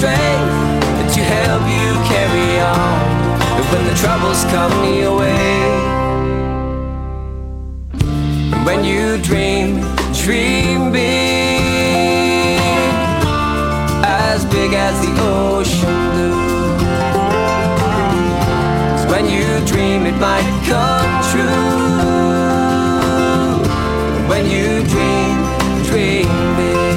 strength to help you carry on when the troubles come your way. And when you dream, dream big, as big as the ocean blue. 'Cause when you dream it might come true. When you dream, dream big.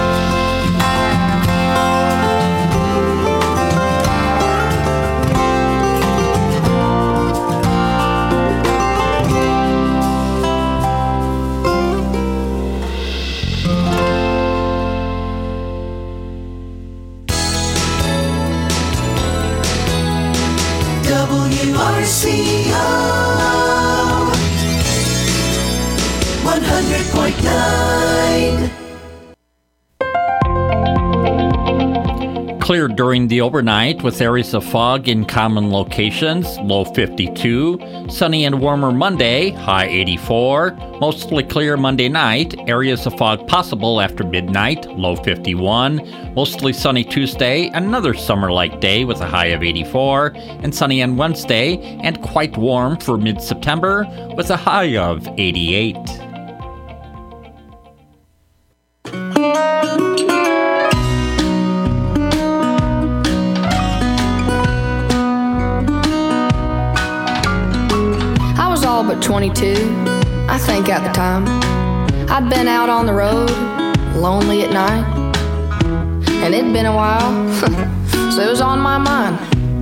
WRCO 100.9. Clear during the overnight with areas of fog in common locations, low 52. Sunny and warmer Monday, high 84. Mostly clear Monday night, areas of fog possible after midnight, low 51. Mostly sunny Tuesday, another summer-like day with a high of 84. And sunny on Wednesday, and quite warm for mid-September with a high of 88. But 22, I think at the time. I'd been out on the road, lonely at night, and it'd been a while, so it was on my mind.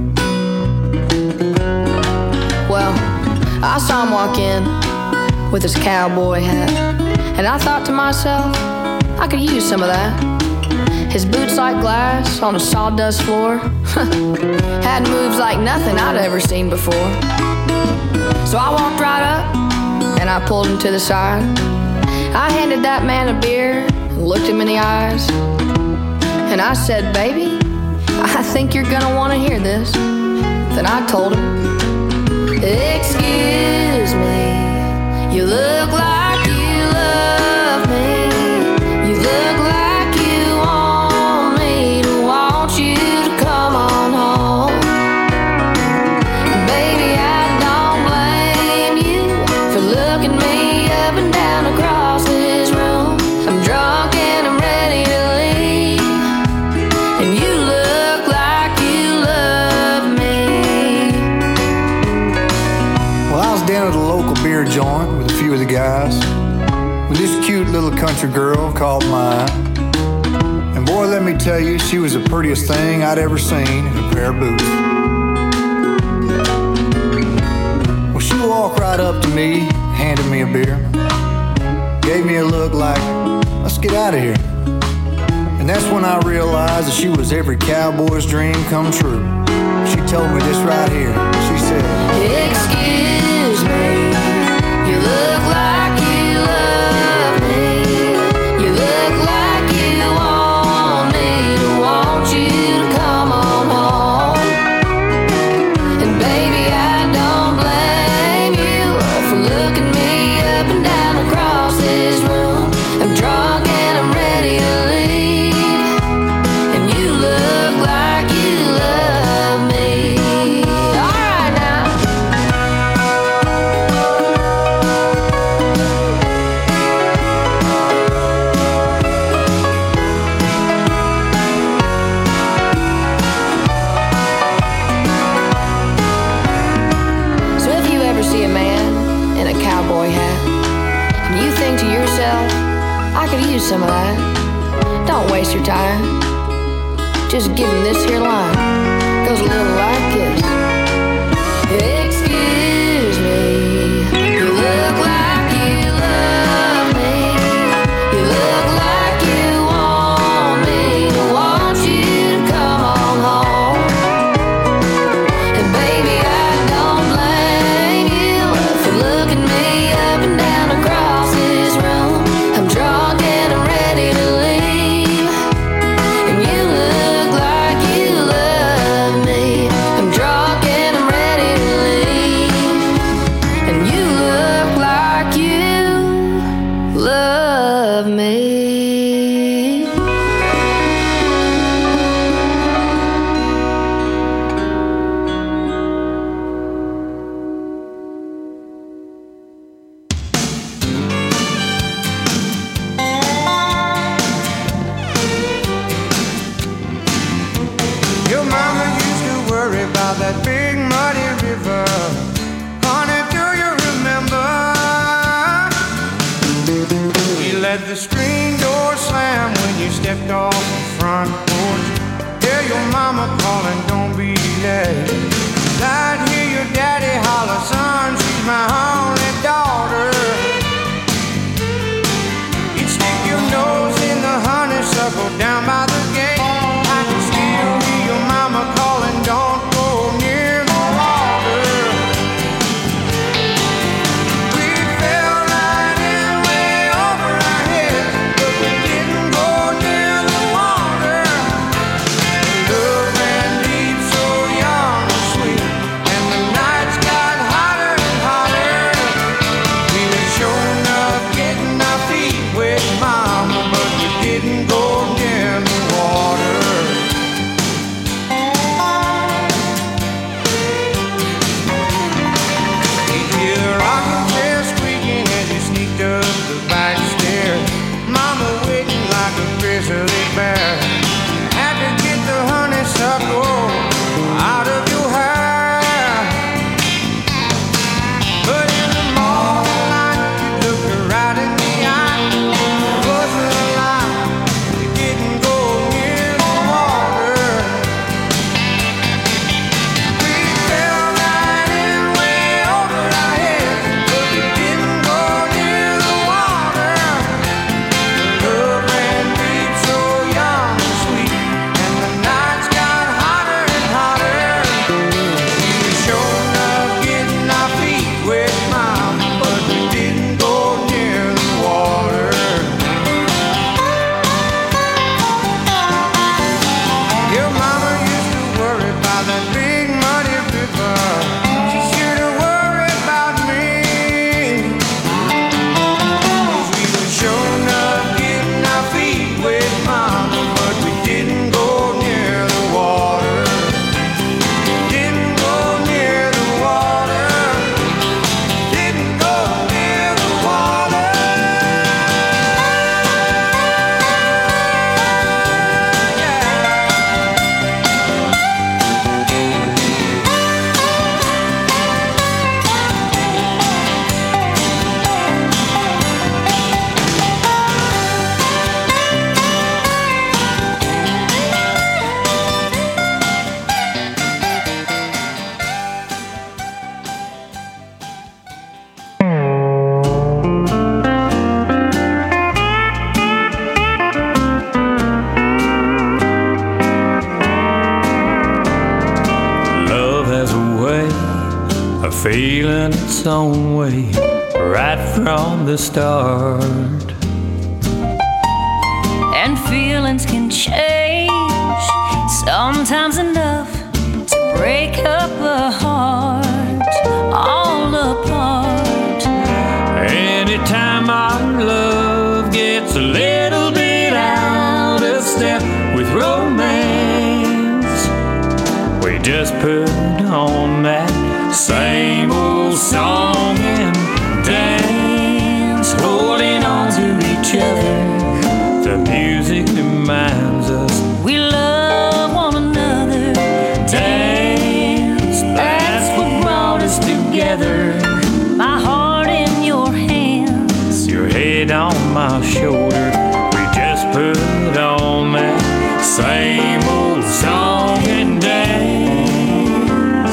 Well, I saw him walk in with his cowboy hat, and I thought to myself, I could use some of that. His boots like glass on a sawdust floor had moves like nothing I'd ever seen before. So I walked right up, and I pulled him to the side. I handed that man a beer, and looked him in the eyes. And I said, baby, I think you're gonna wanna hear this. Then I told him, excuse me, you look like you love me. You look like you want me to want you to come on home. Baby, I don't blame you for looking me up and down across this room. I'm drunk and I'm ready to leave, and you look like you love me. Well, I was down at a local beer joint with a few of the guys when this cute little country girl caught my eye. And boy, let me tell you, she was the prettiest thing I'd ever seen in a pair of boots. Well, she walked right up to me, handed me a beer, gave me a look like, let's get out of here. And that's when I realized that she was every cowboy's dream come true. She told me this right here. She said, excuse me, you look like you love me. You look like you want me to want you to come on home. And baby, I don't blame you for looking me up and down across this room. I'm drunk and I'm ready to leave, and you look like you love me. All right now. So if you ever see a man in a cowboy hat, and you think to yourself, I could use some of that, don't waste your time. Just give him this here line. Goes a little like this. Excuse me, you look like you love me. You look like you want me to want you to come on home. And baby, I don't blame you for looking me up and down across this room. I'm drunk and I'm ready to leave, and you look like you love let the screen door slam when you stepped off the front porch. Hear your mama calling, don't be late. I'd hear your daddy holler, son, she's my only daughter. You'd stick your nose in the honeysuckle down by the gate. I can still hear your mama calling, don't go near the water. We fell right in way over our heads, but we didn't go near the water. Love ran deep, so young and sweet, and the nights got hotter and hotter. We were sure enough getting our feet wet, mama, but we didn't go near the water. You hear the rocking chair squeaking as you sneaked up the back stairs. Mama waiting like a grizzly bear. Had to get the honeysuckle out of your hair. But in the moonlight, you looked her right in the eye. It wasn't a lie, you didn't go near the water. We fell right in way over our heads, but we didn't go near the water. Love ran deep, so young and sweet, and the nights got hotter and hotter. We were sure enough getting our feet wet, mama, but we didn't go near the water. Your mama used to worry about that big muddy river. She should have worried about me. 'Cause we were sure enough getting our feet wet, mama, but we didn't go near the water. Didn't go near the water. Didn't go near the water. Love has a way of feeling its own way right from the start. And feelings can change, sometimes enough to break up a heart all apart. Anytime our love gets a little bit out of step with romance, we just put on that same old song and dance, holding on to each other. The music reminds us We love one another. dance. That's what brought us together. My heart in your hands. Your head on my shoulder. We just put on that same old song and dance.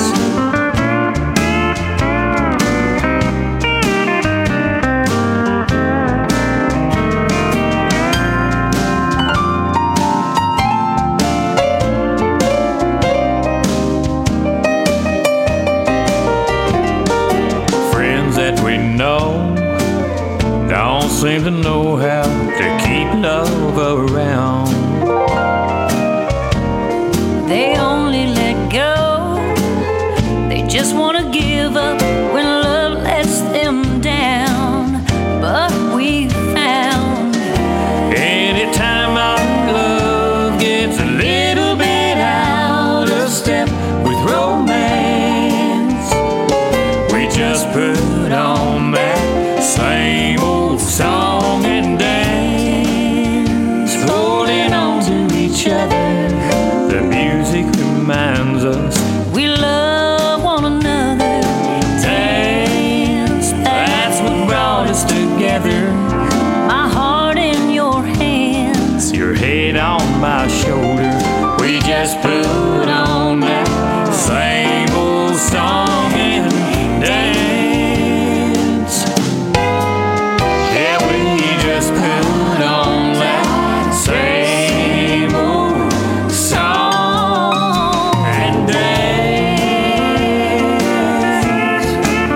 Friends that we know don't seem to know how to keep love around. They only let go. They just want to give up when love lets them down. But we found Anytime our love gets a little bit out of step with romance, we just put on that same old song and dance, holding on to each other. The music reminds us we love one another. dance. That's what brought us together. My heart my shoulder. We just put on that same old song and dance. Yeah, we just put on that same old song and dance.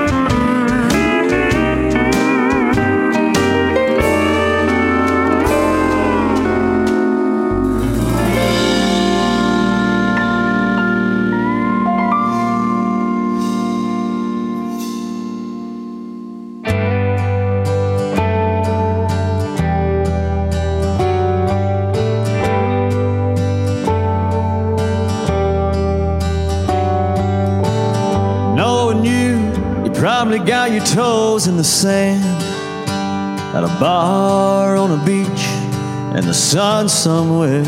Knowing you probably got your toes in the sand at a bar on a beach in the sun somewhere.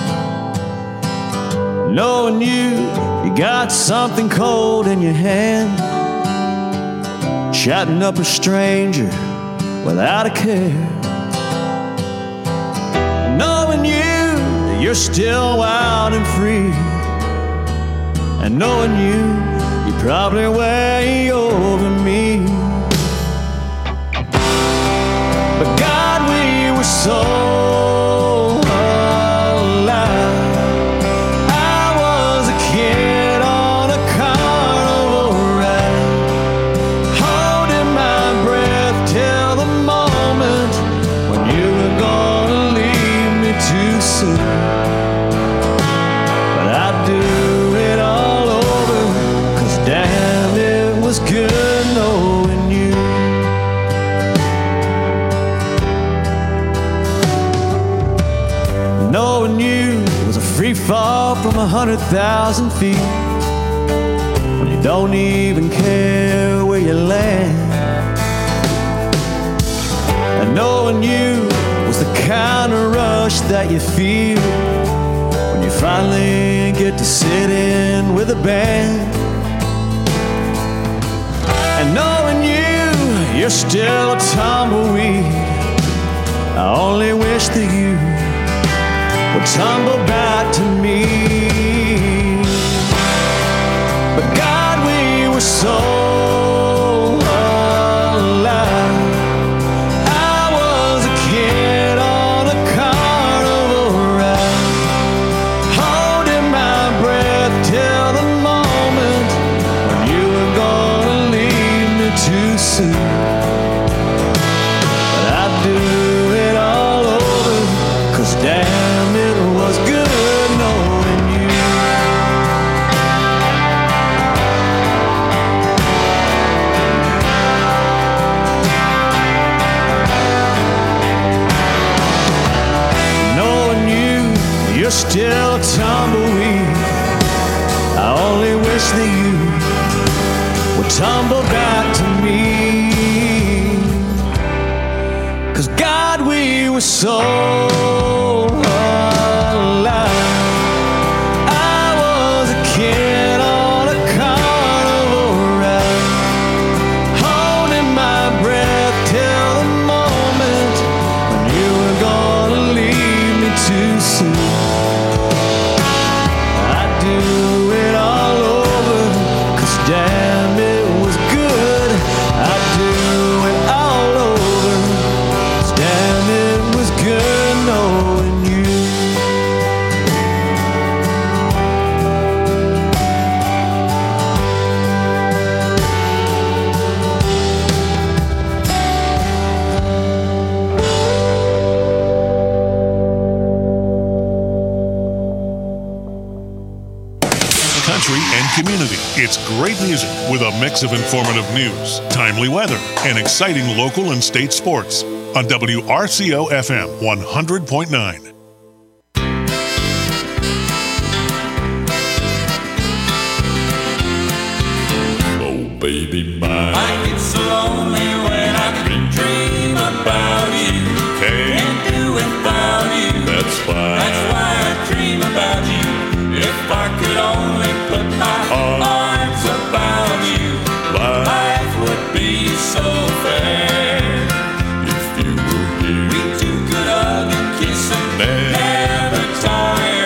Knowing you got something cold in your hand, chatting up a stranger without a care. Knowing you're still wild and free, and knowing you're probably way over me. But God, we were so alive. I was a kid on a carnival ride, holding my breath till the moment when you were gonna leave me too soon. But I'd do it all over, 'cause damn, it was good knowing you. Knowing you was a free fall from 100,000 feet, when you don't even care where you land. And knowing you was the kind of rush that you feel when you finally get to sit in with a band. And knowing you're still a tumbleweed, I only wish that you would tumble back to me. But God, we were so alive. I was a kid on a carnival ride, holding my breath till the moment when you were gonna leave me too soon. But I'd do it all over, 'cause damn, it was good knowing you. Knowing you're still a tumbleweed, I only wish that you would tumble back to me. 'Cause God, we were so alive. I was a kid on a carnival ride, holding my breath till the moment when you were gonna leave me too soon. I'd do it all over, 'cause damn, it was good. I'd do it all over, 'cause damn, it was good knowing you. Country and community. It's great music with a mix of informative news, timely weather, and exciting local and state sports on WRCO FM 100.9. Oh, baby, mine. I get so lonely when I dream about you. Can't do without you. That's why I dream about you. If I could only put my arms about you, life would be so fair. If you were here, we two could hug and kiss and never tire.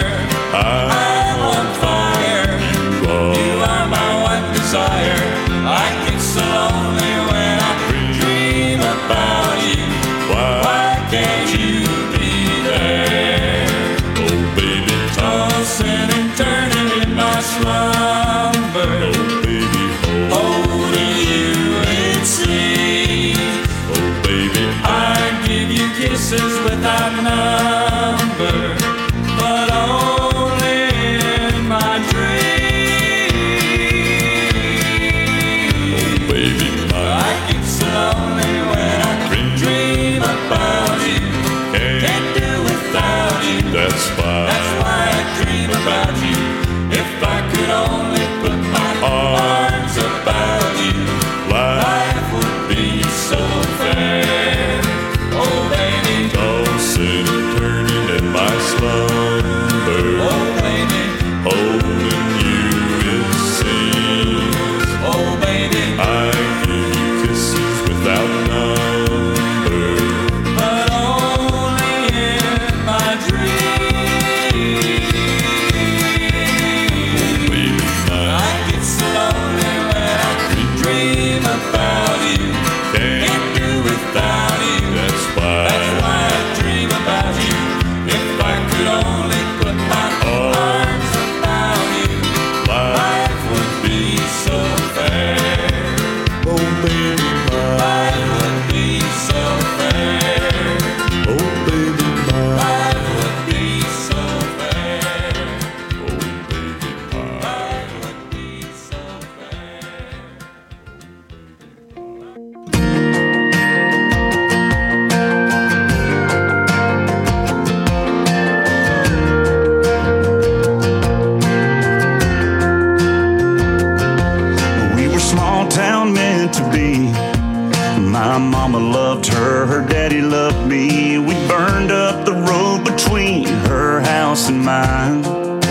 baby, I'd give you kisses without number, but only in my dreams. baby, I get so lonely when I dream about you. Can't do without you. that's fine. That's why I dream about you. If I could only put my arms about you, life would be so fair. Oh baby, Tossing and turning in my slumber, oh baby, holding you it seems. oh baby, I give you kisses without number, but only in my dreams. baby, I get so lonely when I dream about you. Can't do without you. that's That's fine. why I dream about you. If I could only put my arms about you, life would be so fair. Oh baby, Life would be so fair. oh baby, Life would be so fair. oh Life would be so fair. We were small town meant to be. My mama loved her, her daddy loved me. We burned up the road between her house and mine.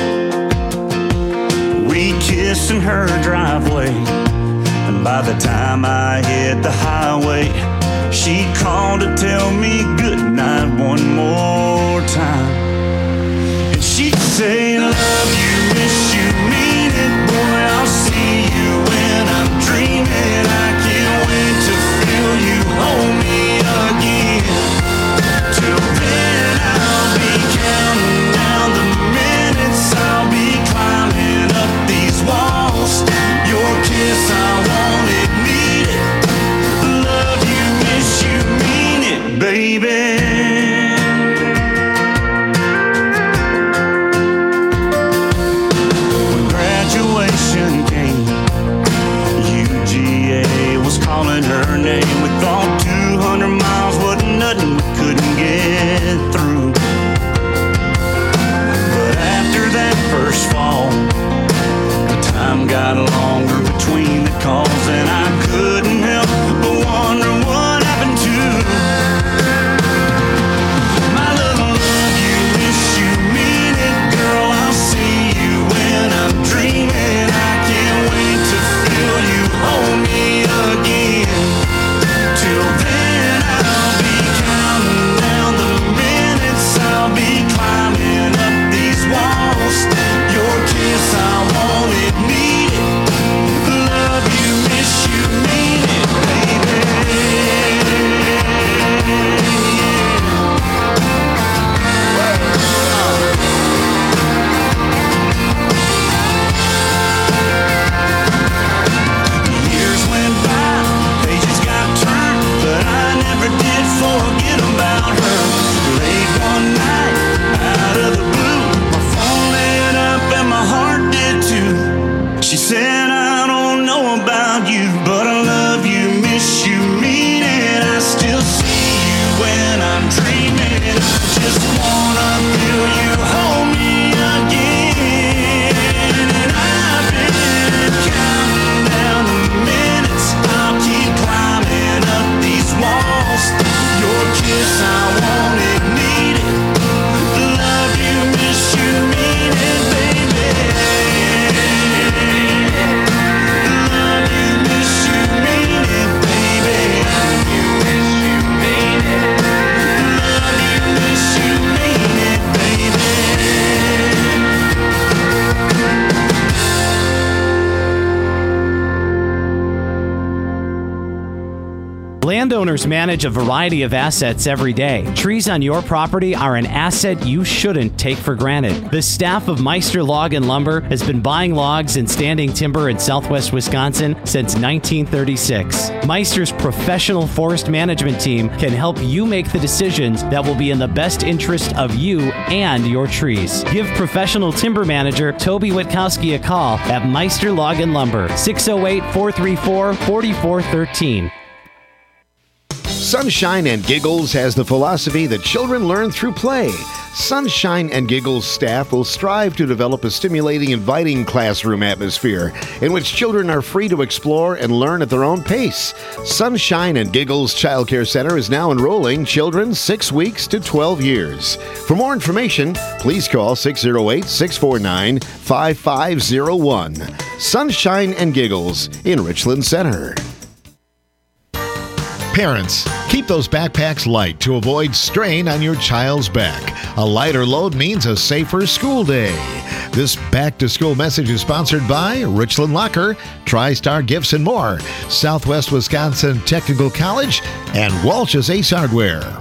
We kissed in her driveway, and by the time I hit the highway, she called to tell me goodnight one more time. And she'd say, love you, miss you, mean it, boy, I'll see you when I'm dreaming. I can't wait to feel you hold me again. Till then I'll be counting down the minutes, I'll be climbing up these walls. Your kiss, I want it, need it. Love you, miss you, mean it, baby. Landowners manage a variety of assets every day. Trees on your property are an asset you shouldn't take for granted. The staff of Meister Log and Lumber has been buying logs and standing timber in southwest Wisconsin since 1936. Meister's professional forest management team can help you make the decisions that will be in the best interest of you and your trees. Give professional timber manager Toby Witkowski a call at Meister Log and Lumber, 608-434-4413. Sunshine and Giggles has the philosophy that children learn through play. Sunshine and Giggles staff will strive to develop a stimulating, inviting classroom atmosphere in which children are free to explore and learn at their own pace. Sunshine and Giggles Child Care Center is now enrolling children 6 weeks to 12 years. For more information, please call 608-649-5501. Sunshine and Giggles in Richland Center. Parents, keep those backpacks light to avoid strain on your child's back. A lighter load means a safer school day. This back-to-school message is sponsored by Richland Locker, TriStar Gifts and More, Southwest Wisconsin Technical College, and Walsh's Ace Hardware.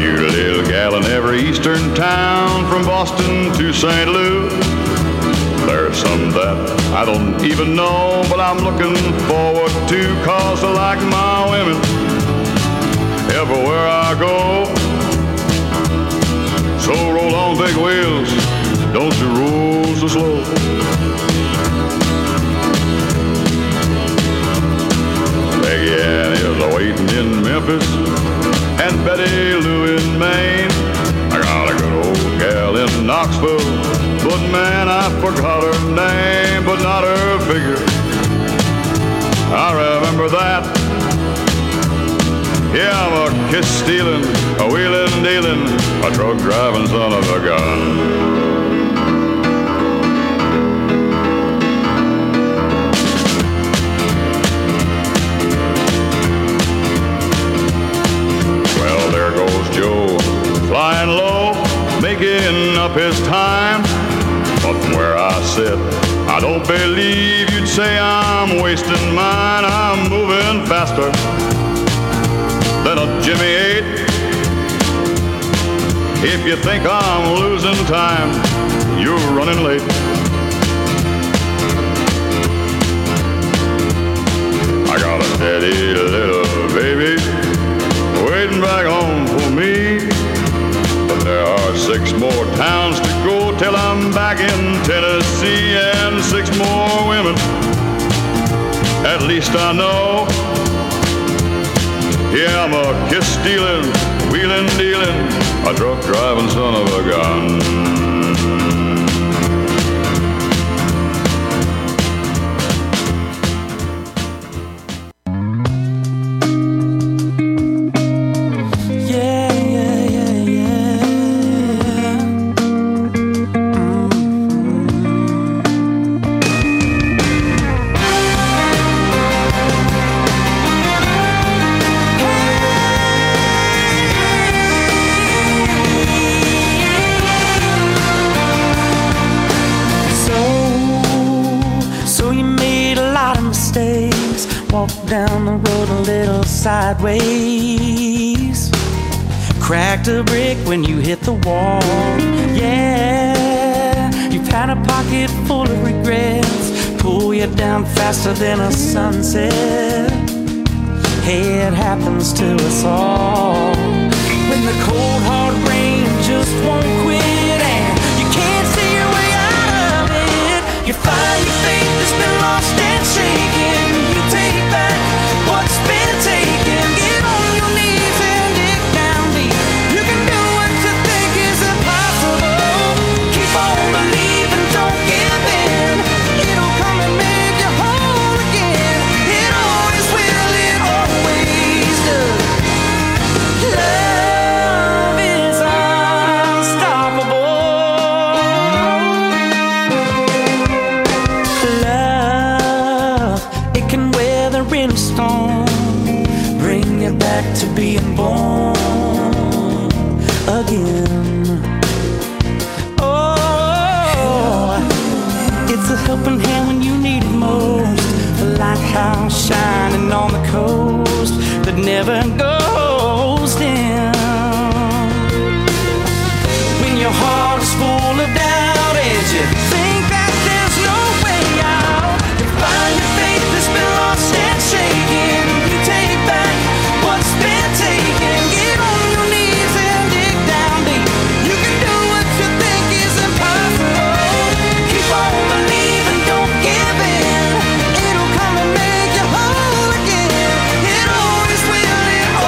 eastern town from Boston to St. Louis. There's some that I don't even know, but I'm looking forward to, 'cause I like my women everywhere I go. So roll on big wheels, don't you roll so slow. Peggy Ann is waiting in Memphis, and Betty Lou in Maine. I got a good old gal in Knoxville, but man, I forgot her name, but not her figure. I remember that. Yeah, I'm a kiss-stealing, a wheeling-dealing, a truck-driving son of a gun. Well, there goes Joe, flying low, making up his time. But from where I sit, I don't believe you'd say I'm wasting mine. I'm moving faster than a Jimmy 8. If you think I'm losing time, you're running late. I got a steady little baby waiting back home for me. But there are 6 more towns to go till I'm back in Tennessee, and 6 more women, at least I know. Yeah, I'm a kiss-stealing, wheeling-dealing, a truck-driving son of a gun. Down the road a little sideways, cracked a brick when you hit the wall. Yeah, you've had a pocket full of regrets, pull you down faster than a sunset. Hey, it happens to us all. When the cold hard rain just won't quit and you can't see your way out of it, you find your faith has been lost and shaken. You take back what's been taken. Get on your knees and dig down deep. You can do what you think is impossible. Keep on believing, don't give in. It'll come and make you whole again. It always will, it always does. Love is unstoppable. Love, it can weather any storm, bring you back to being born again. Oh, it's a helping hand when you need it most. The lighthouse shining on the coast that never goes dim. When your heart is full of doubt and you think that there's no way out, you find your faith has been lost and shaken. You take back what's been taken. Get on your knees and dig down deep. You can do what you think is impossible. Keep on believing, don't give in. It'll come and make you whole again. It always will, it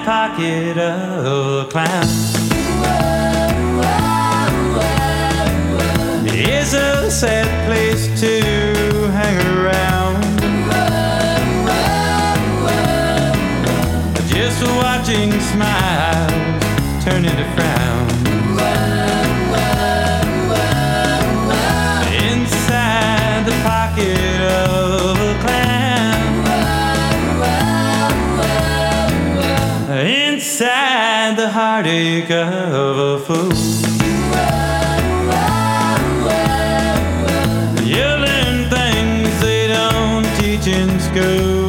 pocket of a clown. It's a sad place to hang around. Just watching smiles turn into frowns. Inside the pocket of a clown. Inside the heartache of a fool. You learn things they don't teach in school.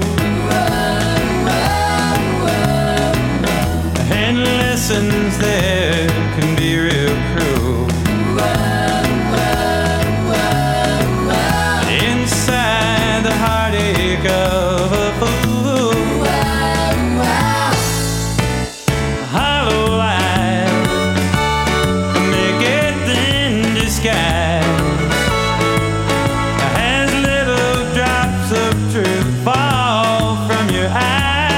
And lessons that can be real cruel. Inside the heartache of a fool. Hollow life, make it in disguise. As little drops of truth fall from your eyes.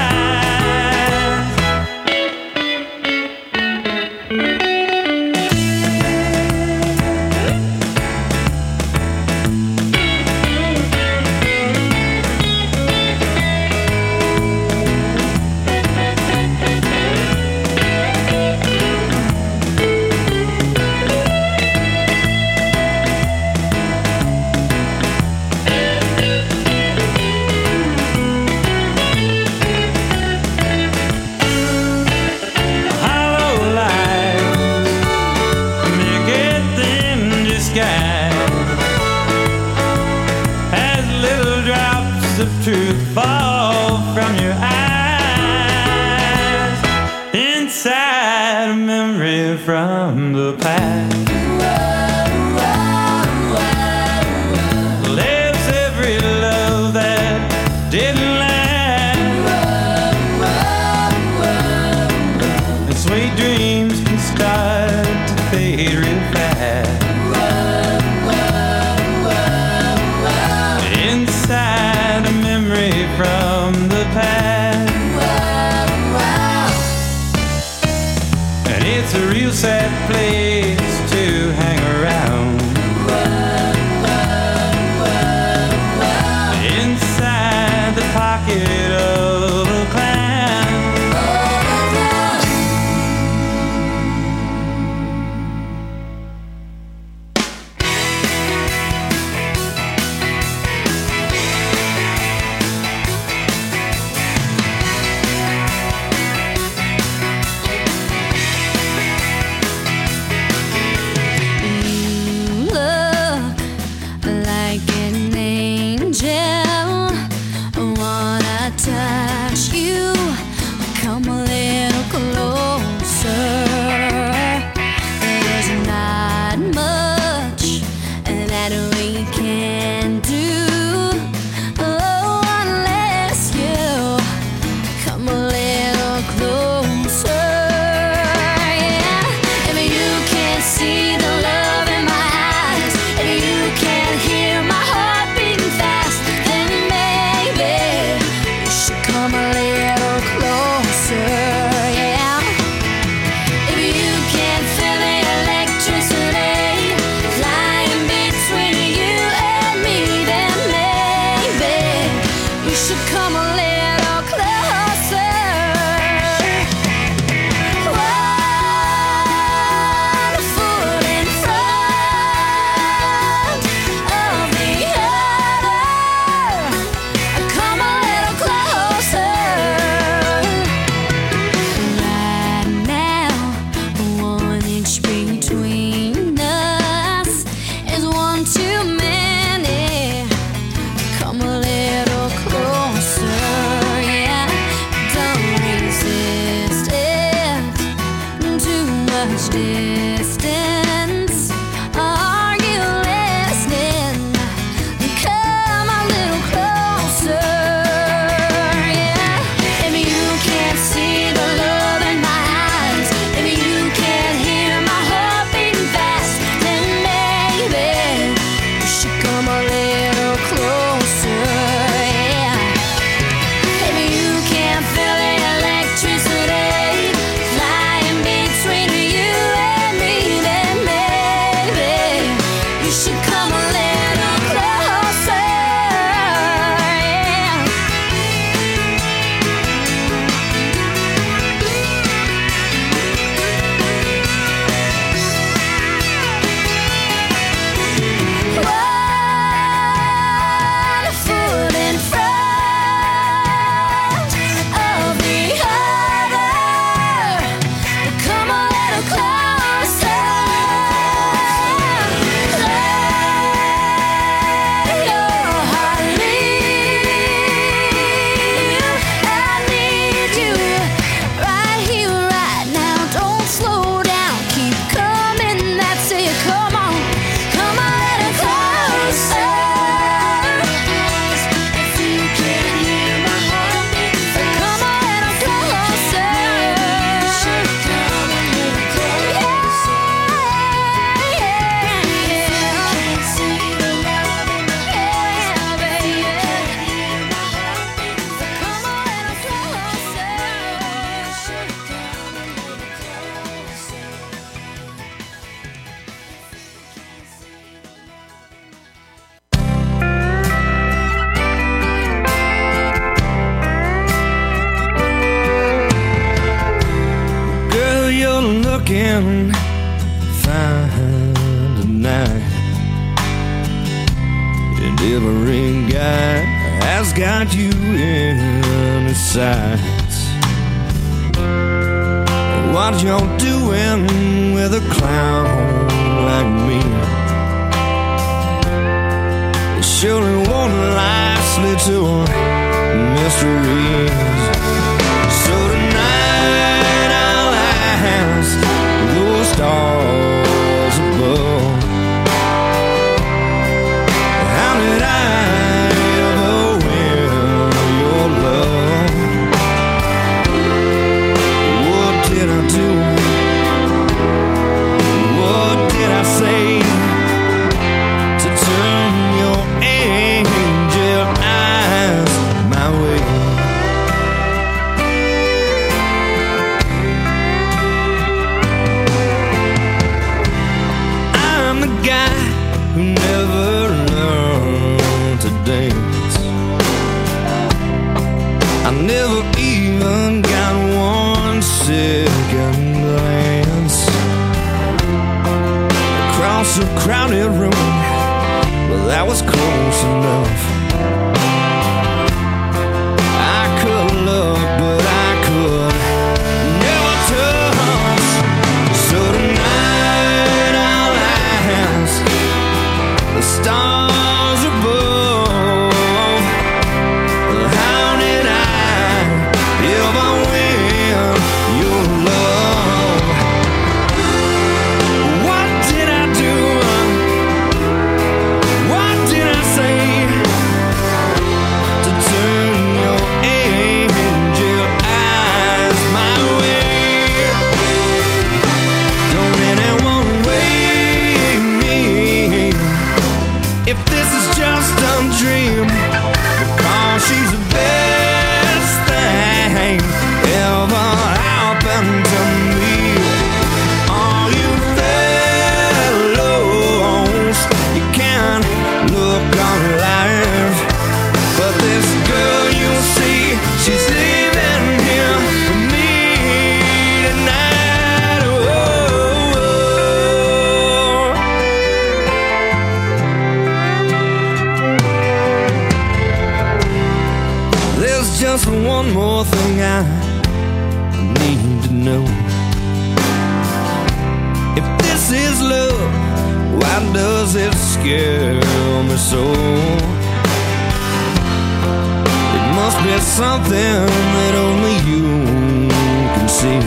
Hollow lives, make it thin disguise. As little drops of truth fall from your eyes. Inside a memory from the past. Lives every love that didn't last. And sweet dreams can start to fade real fast. Inside a memory from the past. And it's a real sad place to hang around. Inside the pocket of a clown. Look like an angel. Wanna touch you? Come a little closer. There's not much that we can do. Oh, unless you come a little closer. Yeah. If you can't see the love in my eyes, if you can't hear my heart beating fast, then maybe you should come a little closer. Yeah. If you can't feel the electricity flying between you and me, then maybe you should come a little closer. One foot in front of the other. Come a little closer. Right now, 1 inch between us is one too many. Come a little closer, yeah. Don't resist it. Too much distance. Are you listening? Come a little closer, yeah. If you can't see the love in my eyes, if you can't hear my heart beating fast, then maybe you should come a little closer, yeah. If you can't feel the electricity can find tonight. And every guy has got you in his sights. What y'all doing with a clown like me? It surely won't last little mysteries. So tonight I'll ask those stars above, how did I ever win your love? What did I do? What did I say to turn your angel eyes my way? I'm the guy who never learned to dance. I never even got one second glance across a crowded room. Well, that was close enough. I could look, but I could never touch. So tonight I'll ask the stars above, how did I ever win your love? What did I do? What did I say to turn your angel eyes my way? Don't anyone wake me if this is just a dream, because she's the best thing ever happened to me. All you fellows, you can look on life, but this girl you see, she's leaving here with me tonight. There's just one more thing I need to know. If this is love, why does it scare me so? It must be something that only you can see.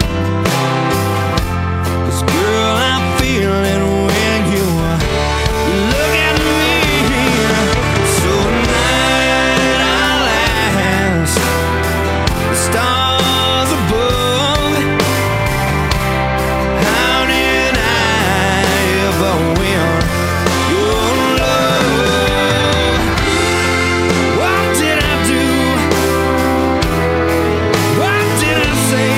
'Cause girl, I feel it when you look at me. So tonight I'll ask the stars above, how did I ever win your love? What did I do? What did I say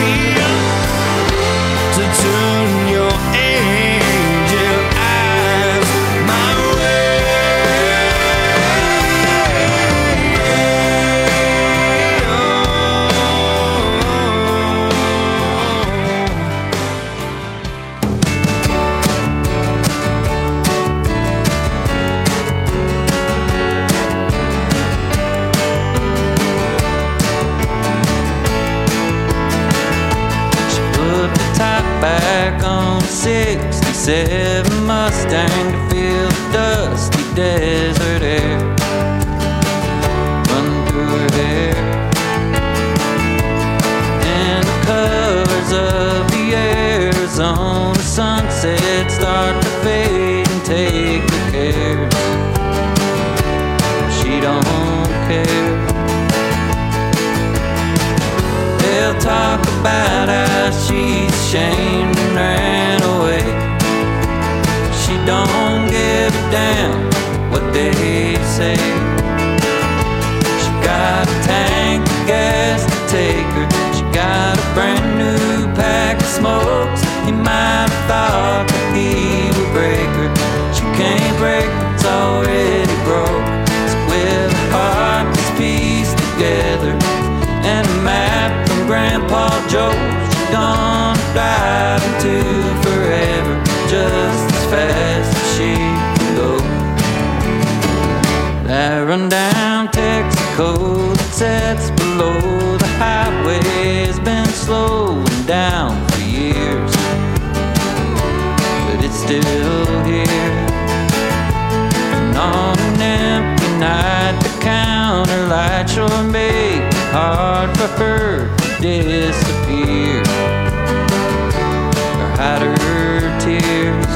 to turn your angel eyes my Put the top back on 67 Mustang to feel the dusty desert air run through her hair, and the colors of the Arizona sunset start to fade and take the cares. She don't care. They'll talk about how she's ashamed and ran away. She don't give a damn what they say. She got a tank of gas to take her. She got a brand new pack of smokes. He might have thought that he would break her. She can't break what's already broke. So with a heart that's pieced together and a map from Grandpa Joe, she's gonna drive into echo that sets below the highway has been slowing down for years, but it's still here. And on an empty night, the counter light sure make it hard for her to disappear or hide her tears.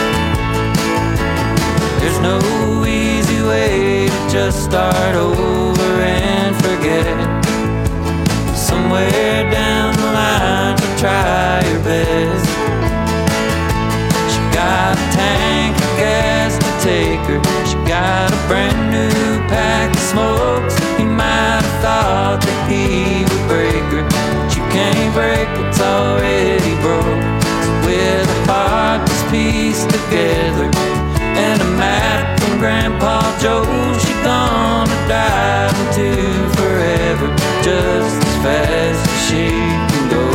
There's no easy way to just start over and forget. Somewhere down the line you'll try your best. She got a tank of gas to take her. She got a brand new pack of smokes. He might have thought that he would break her, but you can't break what's already broke. So with a heart that's pieced together and a map from Grandpa Joe, she gonna dive into forever just as fast as she can go.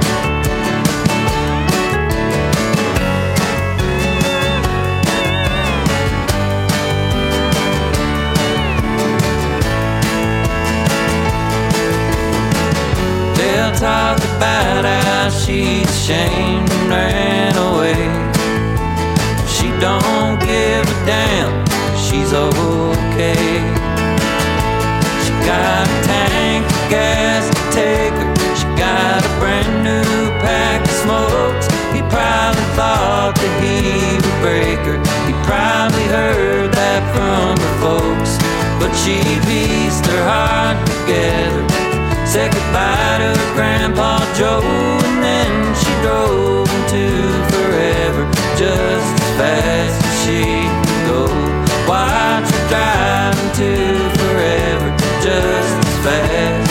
They'll talk about how she's ashamed and ran away. She don't give a damn, she's okay. She got a tank of gas to take her. She got a brand new pack of smokes. He probably thought that he would break her. He probably heard that from her folks. But she pieced her heart together, said goodbye to her Grandpa Joe, and then she drove into forever just as fast as she can go. Watch her drive into forever just as fast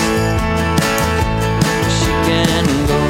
as she can go.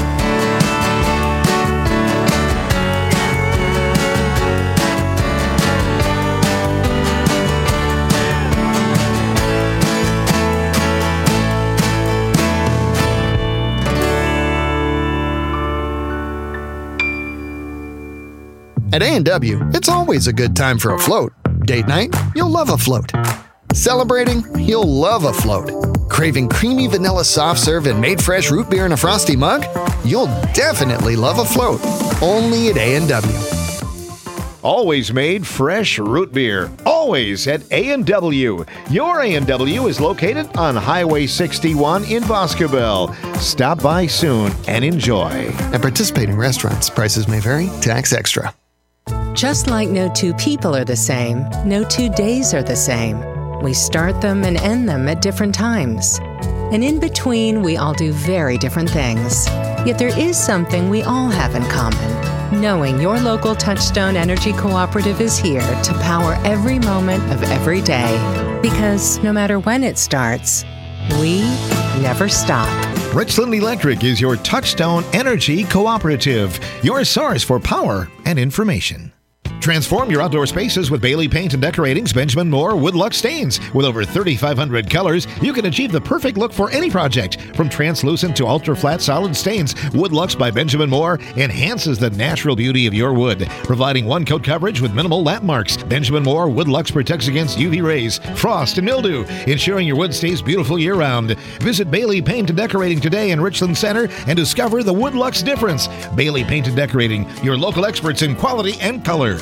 At A&W, it's always a good time for a float. Date night? You'll love a float. Celebrating? You'll love a float. Craving creamy vanilla soft serve and made fresh root beer in a frosty mug? You'll definitely love a float. Only at A&W. Always made fresh root beer. Always at A&W. Your A&W is located on Highway 61 in Boscobel. Stop by soon and enjoy. At participating restaurants, prices may vary. Tax extra. Just like no two people are the same, no 2 days are the same. We start them and end them at different times. And in between, we all do very different things. Yet there is something we all have in common. Knowing your local Touchstone Energy Cooperative is here to power every moment of every day. Because no matter when it starts, we never stop. Richland Electric is your Touchstone Energy Cooperative, your source for power and information. Transform your outdoor spaces with Bailey Paint and Decorating's Benjamin Moore Woodluck Stains. With over 3,500 colors, you can achieve the perfect look for any project. From translucent to ultra-flat solid stains, Woodlucks by Benjamin Moore enhances the natural beauty of your wood, providing one-coat coverage with minimal lap marks. Benjamin Moore Woodlucks protects against UV rays, frost, and mildew, ensuring your wood stays beautiful year-round. Visit Bailey Paint and Decorating today in Richland Center and discover the Woodlucks difference. Bailey Paint and Decorating, your local experts in quality and color.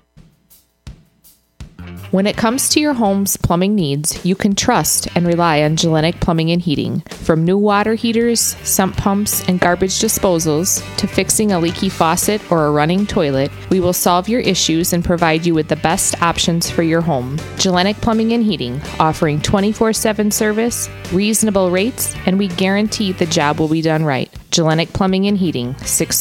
When it comes to your home's plumbing needs, you can trust and rely on Gellenic Plumbing and Heating. From new water heaters, sump pumps, and garbage disposals, to fixing a leaky faucet or a running toilet, we will solve your issues and provide you with the best options for your home. Gellenic Plumbing and Heating, offering 24/7 service, reasonable rates, and we guarantee the job will be done right. Gellenic Plumbing and Heating,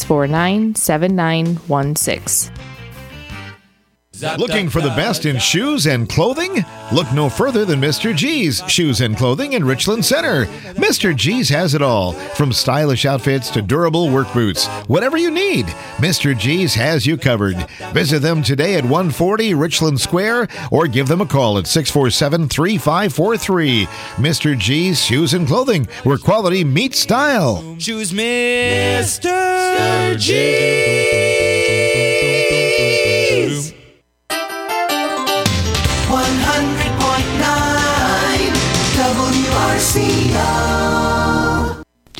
649-7916. Looking for the best in shoes and clothing? Look no further than Mr. G's Shoes and Clothing in Richland Center. Mr. G's has it all, from stylish outfits to durable work boots. Whatever you need, Mr. G's has you covered. Visit them today at 140 Richland Square or give them a call at 647-3543. Mr. G's Shoes and Clothing, where quality meets style. Choose Mr. G's. 100.9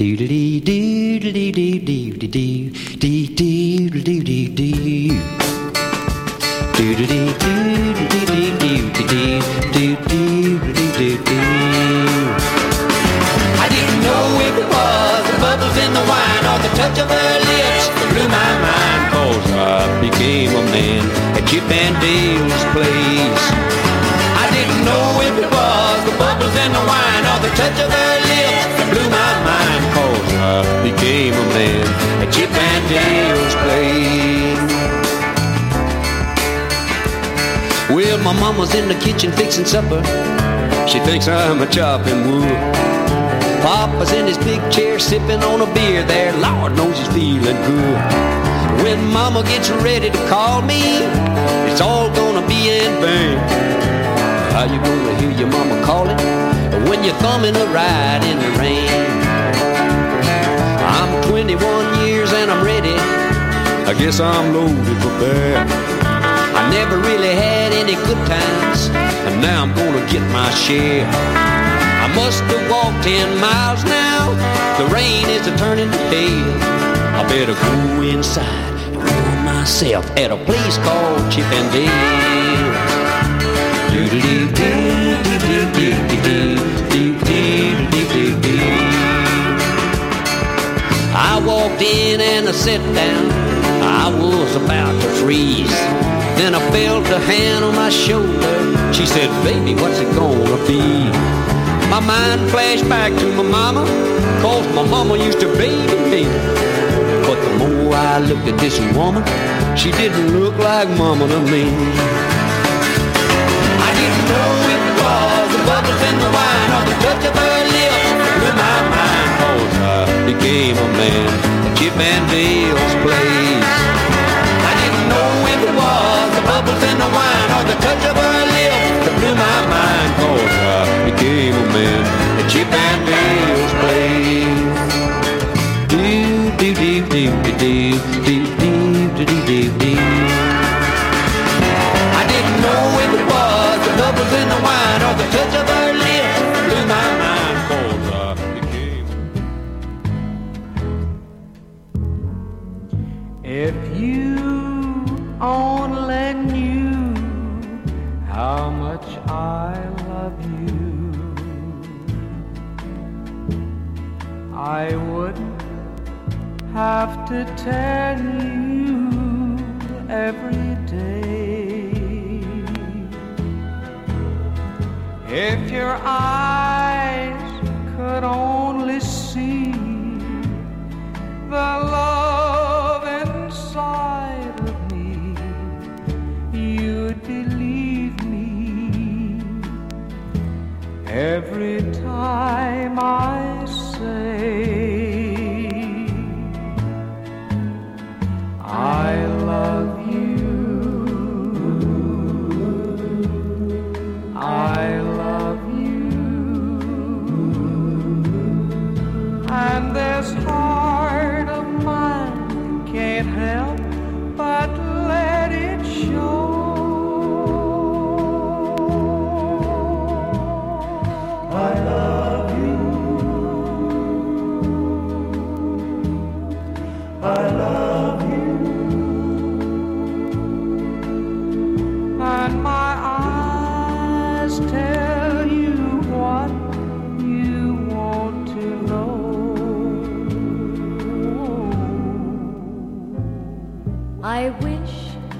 I didn't know if it was the bubbles in the wine or the touch of her lips that blew my mind. 'Cause I became a man at Chip and Dale's place. I didn't know if it was the bubbles in the wine or the touch of her lips that blew my mind. 'Cause I became a man at Chip and Dale's place. Well, my mama's in the kitchen fixing supper. She thinks I'm a chopping wood. Papa's in his big chair sipping on a beer there. Lord knows he's feeling good. When mama gets ready to call me, it's all gonna be in vain. How you gonna hear your mama calling when you're thumbing a ride in the rain? I'm 21 years and I'm ready. I guess I'm loaded for bear. I never really had any good times, and now I'm gonna get my share. I must have walked 10 miles now. The rain is turning to hail. I better go inside and warm myself at a place called Chip and Dale. I walked in and I sat down. I was about to freeze. Then I felt a hand on my shoulder. She said, baby, what's it gonna be? My mind flashed back to my mama, 'cause my mama used to baby me. But the more I looked at this woman, she didn't look like mama to me. I didn't know if it was the bubbles in the wine or the touch of her lips that blew my mind. 'Cause I became a man at Chip and Dale's place. I didn't know if it was the bubbles in the wine or the touch of her lips that blew my mind. 'Cause I became a man at Chip and Dale's place. I didn't know if it was the bubbles in the wine or the touch of her lips that blew my mind. 'Cause I became. If you only knew how much I love you, I wouldn't have to tell you every day. If your eyes could only see the love inside of me, you'd believe me every time I say I love you. I love you. And this heart of mine can't help but let it show. I love you. I love you. And my eyes tell you what you want to know. I wish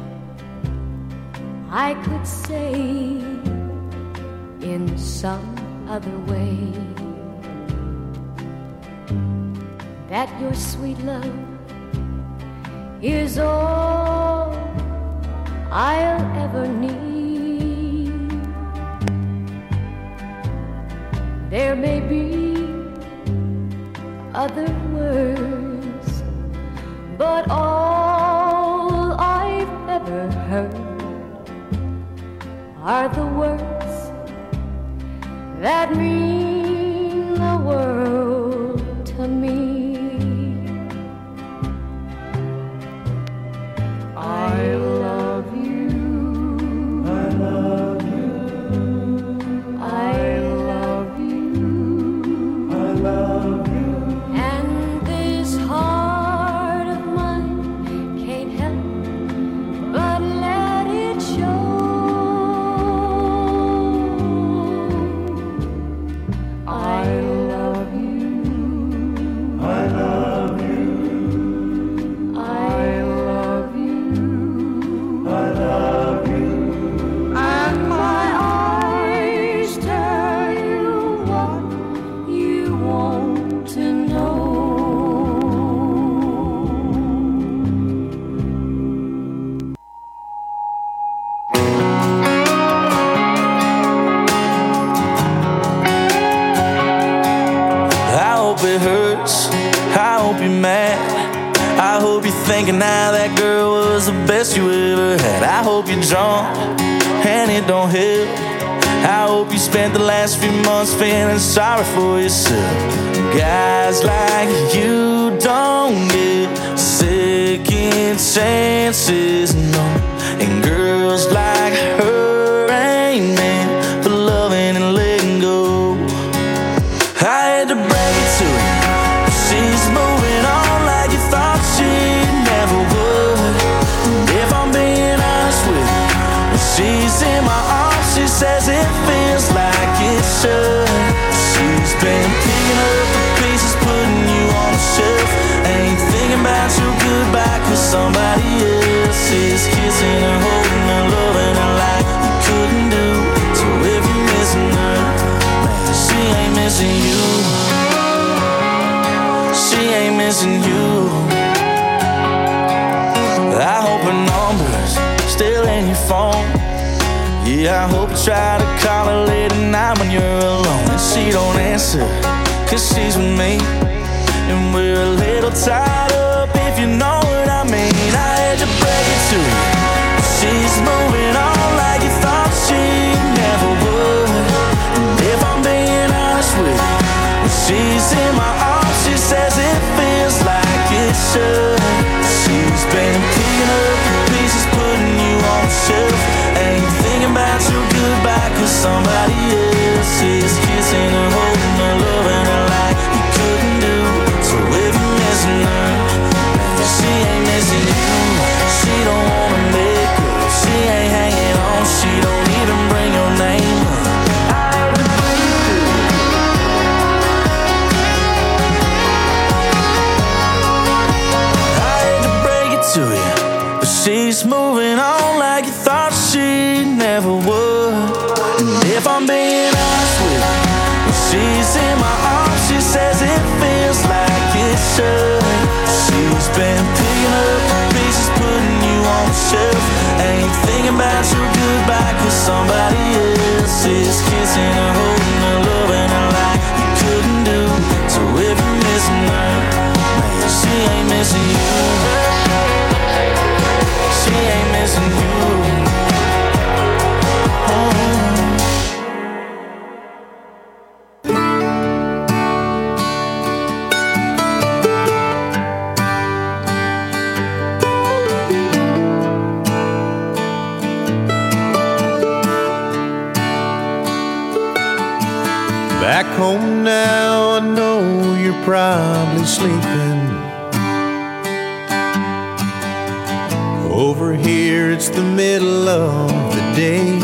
I could say in some other way that your sweet love is all I'll ever need. There may be other words, but all I've ever heard are the words that mean the world to me. I love you. I love you. I love you. I love you. And I hope you're thinking now that girl was the best you ever had. I hope you're drunk and it don't help. I hope you spent the last few months feeling sorry for yourself. Guys like you don't get second chances, no. And girls like her ain't meant for loving and letting go. I had to break it to her. She's moving on like you thought she never would. And if I'm being honest with you, when she's in my arms, she says it feels like it should. She's been picking up the pieces, putting you on the shelf. Ain't thinking about your goodbye, cause somebody else is kissing her, holding her, loving her like you couldn't do. So if you're missing her, man, she ain't missing you. She ain't missing you. I hope her number's still in your phone. Yeah, I hope you try to call her late at night when you're alone and she don't answer, cause she's with me. And we're a little tied up, if you know what I mean. I had to break it to you. She's moving on like you thought she never would. And if I'm being honest with you, when she's in my arms, she says it feels like it should. She's been picking up the pieces, putting you on the shelf. Ain't thinking about your goodbye, cause somebody else is kissing her, holding her, loving her like you couldn't do. So if you're missing her, man, she ain't missing you. She don't wanna make up, she ain't hanging on, she don't even bring your name up. To you, but she's moving on like you thought she never would. And if I'm being honest with you, when she's in my arms, she says it feels like it should. She's been picking up the pieces, putting you on the shelf. Ain't thinking about your goodbye, cause somebody else is kissing her, holding her, loving her like you couldn't do. So if you're missing her, man, she ain't missing you. She ain't missing you. Back home now, I know you're probably sleeping. Over here it's the middle of the day.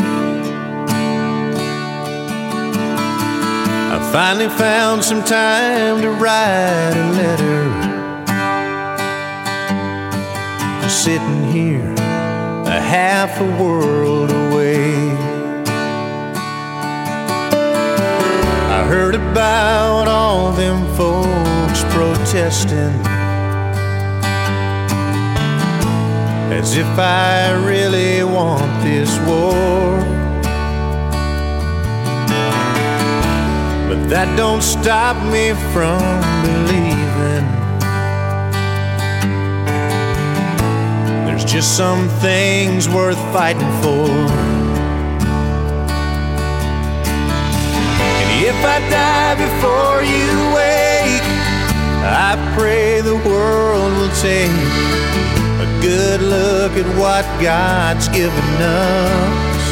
I finally found some time to write a letter. Just sitting here, a half a world away. I heard about all them folks protesting, as if I really want this war. But that don't stop me from believing there's just some things worth fighting for. And if I die before you wake, I pray the world will take a good look at what God's given us.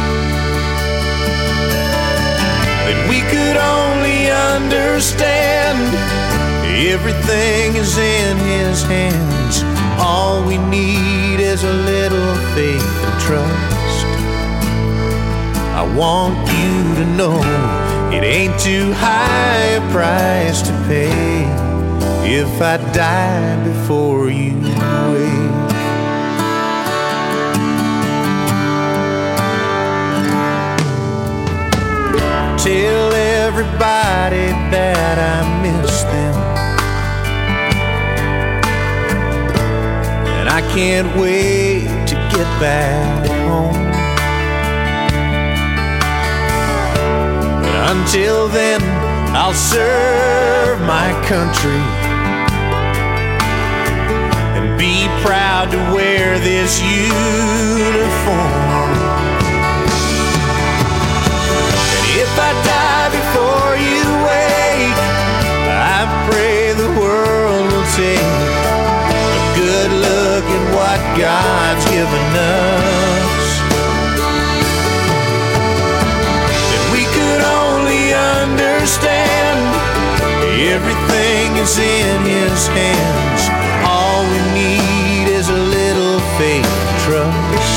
That we could only understand everything is in His hands. All we need is a little faith and trust. I want you to know it ain't too high a price to pay if I die before you wake. Tell everybody that I miss them, and I can't wait to get back home. But until then, I'll serve my country proud to wear this uniform. And if I die before you wake, I pray the world will take a good look at what God's given us. If we could only understand everything is in His hands, all we need is a little faith and trust.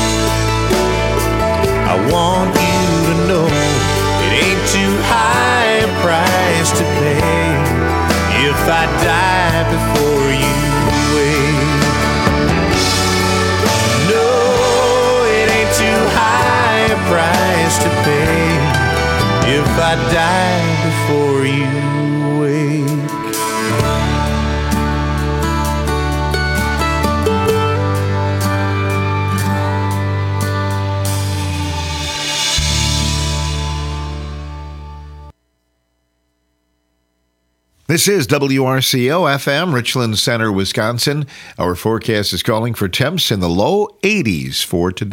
I want you to know it ain't too high a price to pay if I die before you wake. No, it ain't too high a price to pay if I die before you wake. This is WRCO FM, Richland Center, Wisconsin. Our forecast is calling for temps in the low 80s for today.